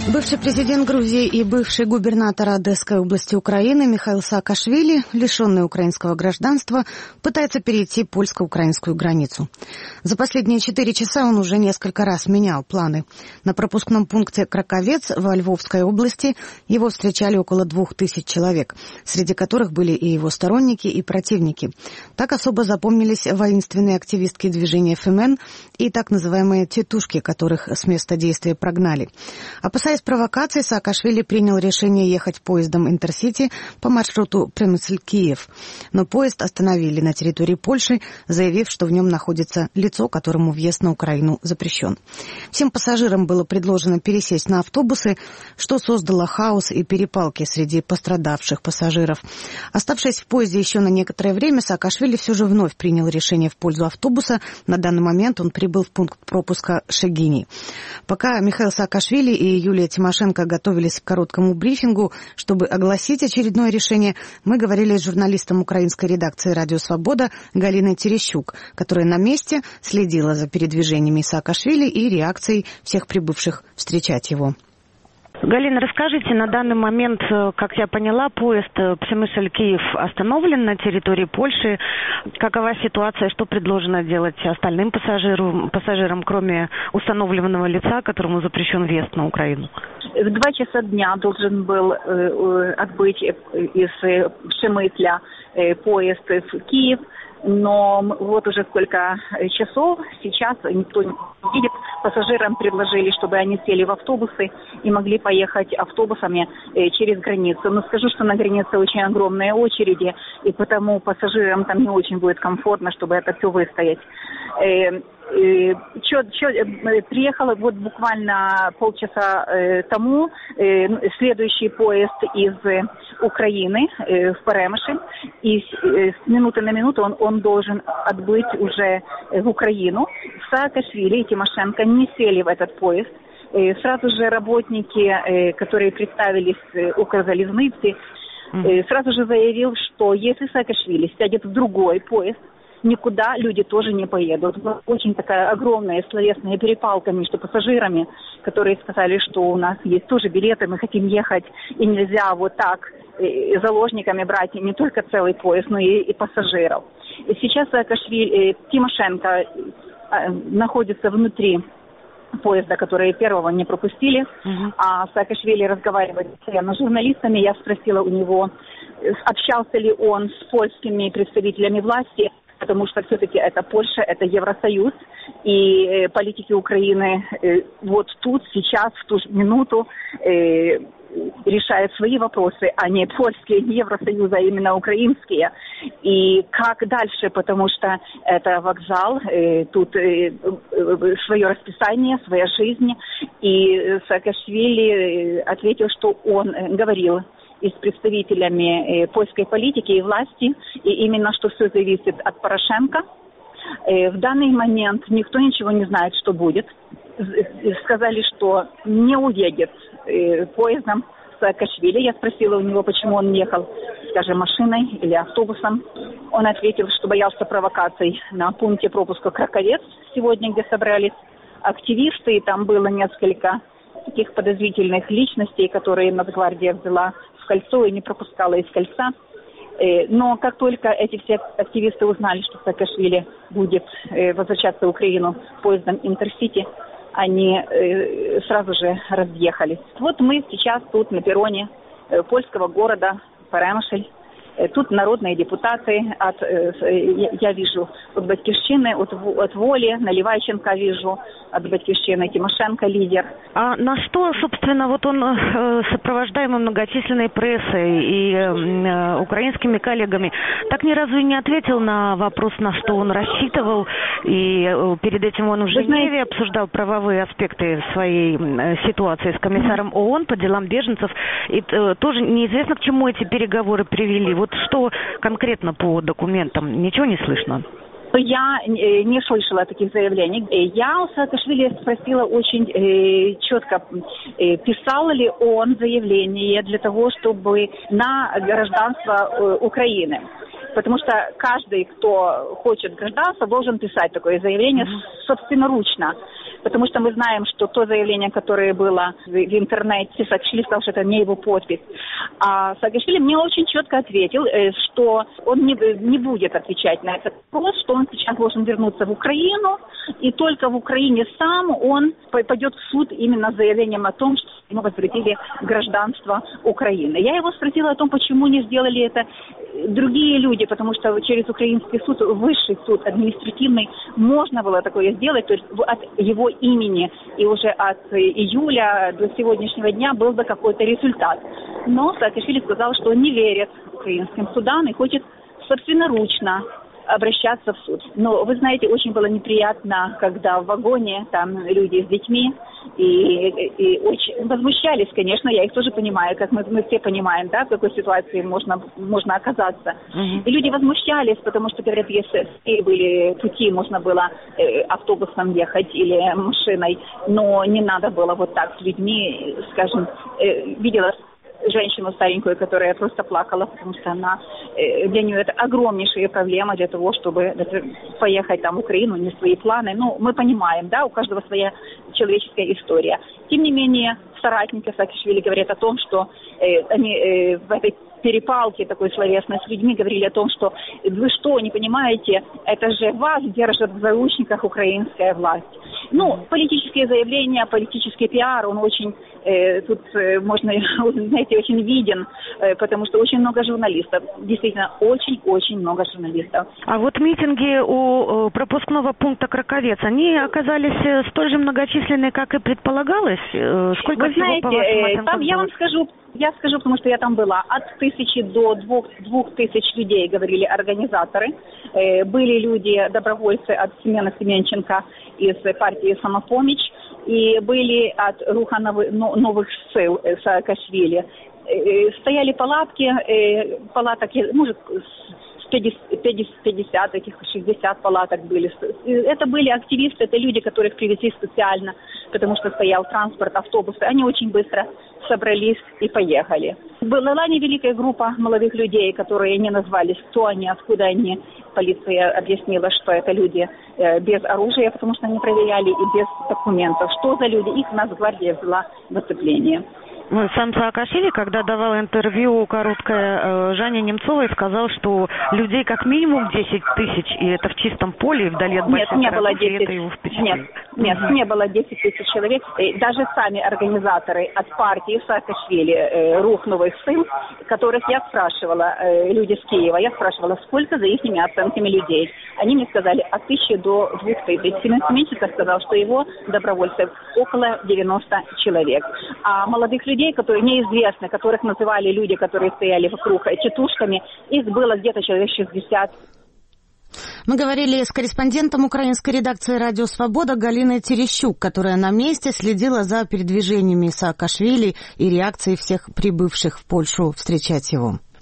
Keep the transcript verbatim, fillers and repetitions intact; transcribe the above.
Бывший президент Грузии и бывший губернатор Одесской области Украины Михаил Саакашвили, лишенный украинского гражданства, пытается перейти польско-украинскую границу. За последние четыре часа он уже несколько раз менял планы. На пропускном пункте Краковец во Львовской области его встречали около двух тысяч человек, среди которых были и его сторонники, и противники. Так особо запомнились воинственные активистки движения эф эм эн и так называемые «тетушки», которых с места действия прогнали. Опасаясь провокаций, Саакашвили принял решение ехать поездом Интерсити по маршруту Премысль-Киев. Но поезд остановили на территории Польши, заявив, что в нем находится лицо, которому въезд на Украину запрещен. Всем пассажирам было предложено пересесть на автобусы, что создало хаос и перепалки среди пострадавших пассажиров. Оставшись в поезде еще на некоторое время, Саакашвили все же вновь принял решение в пользу автобуса. На данный момент он прибыл в пункт пропуска Шегини. Пока Михаил Саакашвили и Юлия Тимошенко готовились к короткому брифингу, чтобы огласить очередное решение, мы говорили с журналистом украинской редакции «Радио Свобода» Галиной Терещук, которая на месте следила за передвижениями Саакашвили и реакцией всех прибывших встречать его. Галина, расскажите, на данный момент, как я поняла, поезд Премысль-Киев остановлен на территории Польши. Какова ситуация, что предложено делать остальным пассажирам, пассажирам, кроме установленного лица, которому запрещен въезд на Украину? В два часа дня должен был э, отбыть из Премысля э, поезд в Киев. Но вот уже сколько часов, сейчас никто не видит. Пассажирам предложили, чтобы они сели в автобусы и могли поехать автобусами через границу. Но скажу, что на границе очень огромные очереди, и потому пассажирам там не очень будет комфортно, чтобы это все выстоять. Чё, чё, приехала вот буквально полчаса э, тому э, следующий поезд из э, Украины э, в Перемышль, и э, с минуты на минуту он, он должен отбыть уже э, в Украину. Саакашвили и Тимошенко не сели в этот поезд. Э, сразу же работники, э, которые представились э, Укрзалезницы, э, сразу же заявил, что если Саакашвили сядет в другой поезд, никуда люди тоже не поедут. Очень такая огромная словесная перепалка между пассажирами, которые сказали, что у нас есть тоже билеты, мы хотим ехать, и нельзя вот так и заложниками брать не только целый поезд, но и, и пассажиров. И сейчас Саакашвили, Тимошенко находится внутри поезда, который первого не пропустили, uh-huh. а Саакашвили разговаривает с журналистами. Я спросила у него, общался ли он с польскими представителями власти, потому что все-таки это Польша, это Евросоюз, и э, политики Украины э, вот тут, сейчас, в ту же минуту э, решают свои вопросы, а не польские, не Евросоюза, а именно украинские. И как дальше, потому что это вокзал, э, тут э, э, свое расписание, своя жизнь, и Саакашвили ответил, что он э, говорил и с представителями э, польской политики и власти, и именно что все зависит от Порошенко. Э, в данный момент никто ничего не знает, что будет. Сказали, что не уедет э, поездом Саакашвили. Я спросила у него, почему он ехал, скажем, машиной или автобусом. Он ответил, что боялся провокаций на пункте пропуска Краковец сегодня, где собрались активисты, и там было несколько таких подозрительных личностей, которые Нацгвардия взяла в кольцо и не пропускала из кольца. Но как только эти все активисты узнали, что Саакашвили будет возвращаться в Украину поездом Интерсити, они сразу же разъехались. Вот мы сейчас тут на перроне польского города Перемышль. Тут народные депутаты, от, я вижу, от Батьківщины, от, от Воли, Наливайченко вижу, от Батьківщины Тимошенко лидер. А на что, собственно, вот он, сопровождаемый многочисленной прессой и э, украинскими коллегами, так ни разу и не ответил на вопрос, на что он рассчитывал, и э, перед этим он в Женеве обсуждал правовые аспекты своей э, ситуации с комиссаром ООН по делам беженцев, и э, тоже неизвестно, к чему эти переговоры привели. Вот что конкретно по документам? Ничего не слышно? Я не слышала таких заявлений. Я у Саакашвили спросила очень э, четко, э, писал ли он заявление для того, чтобы на гражданство э, Украины. потому что каждый, кто хочет гражданства, должен писать такое заявление mm-hmm. собственноручно. Потому что мы знаем, что то заявление, которое было в интернете, Саакашвили сказал, что это не его подпись. А Саакашвили мне очень четко ответил, что он не, не будет отвечать на этот вопрос, что он сейчас должен вернуться в Украину, и только в Украине сам он пойдет в суд именно с заявлением о том, что ему возвратили гражданство Украины. Я его спросила о том, почему не сделали это другие люди, потому что через украинский суд, высший суд административный, можно было такое сделать, то есть от его имени, и уже от июля до сегодняшнего дня был бы какой-то результат. Но Саакашвили сказал, что он не верит украинским судам и хочет собственноручно обращаться в суд. Но, вы знаете, очень было неприятно, когда в вагоне там люди с детьми, и, и очень возмущались, конечно, я их тоже понимаю, как мы, мы все понимаем, да, в какой ситуации можно, можно оказаться. Mm-hmm. И люди возмущались, потому что, говорят, если были пути, можно было э, автобусом ехать или машиной, но не надо было вот так с людьми, скажем, э, видела женщину старенькую, которая просто плакала, потому что она, для нее это огромнейшая проблема для того, чтобы поехать там в Украину, не свои планы. Ну, мы понимаем, да, у каждого своя человеческая история. Тем не менее, соратники Саакашвили говорят о том, что э, они э, в этой перепалке такой словесной с людьми говорили о том, что вы что, не понимаете, это же вас держит в заручниках украинская власть. Ну, политические заявления, политический пиар, он очень, э, тут э, можно, знаете, очень виден, э, потому что очень много журналистов, действительно, очень-очень много журналистов. А вот митинги у пропускного пункта Краковец, они оказались столь же многочисленные, как и предполагалось? Сколько Вы всего, знаете, по-вашему, там, я вам скажу, я скажу, потому что я там была, от тысячи до двух, двух тысяч людей, говорили организаторы. Э, были люди, добровольцы от Семена Семенченко из партии «Самопомощь», и были от руха новых сил Саакашвили. Э, стояли палатки, э, палаток, может, пятьдесят, этих шестьдесят палаток были. Это были активисты, это люди, которых привезли специально, потому что стоял транспорт, автобусы. Они очень быстро собрались и поехали. Была невеликая группа молодых людей, которые не назвались, кто они, откуда они. Полиция объяснила, что это люди без оружия, потому что они проверяли, и без документов. Что за люди? Их Нацгвардия взяла в оцепление. Сам Саакашвили, когда давал интервью короткое Жанне Немцовой, сказал, что людей как минимум десять тысяч, и это в чистом поле, вдали от больших Нет, не было десять. Это его впечатлило. Нет, нет, mm-hmm. не было десять тысяч человек. И даже сами организаторы от партии Саакашвили, э, рух новых сил, которых я спрашивала, э, люди с Киева, я спрашивала, сколько за их оценками людей. Они мне сказали от тысячи до двух тысяч. Семен Семенченко сказал, что его добровольцев около девяносто человек. А молодых людей, которые неизвестны, которых называли люди, которые стояли вокруг тетушками, их было где-то человек шестьдесят. Мы говорили с корреспондентом украинской редакции «Радио Свобода» Галиной Терещук, которая на месте следила за передвижениями Саакашвили и реакцией всех прибывших в Польшу встречать его.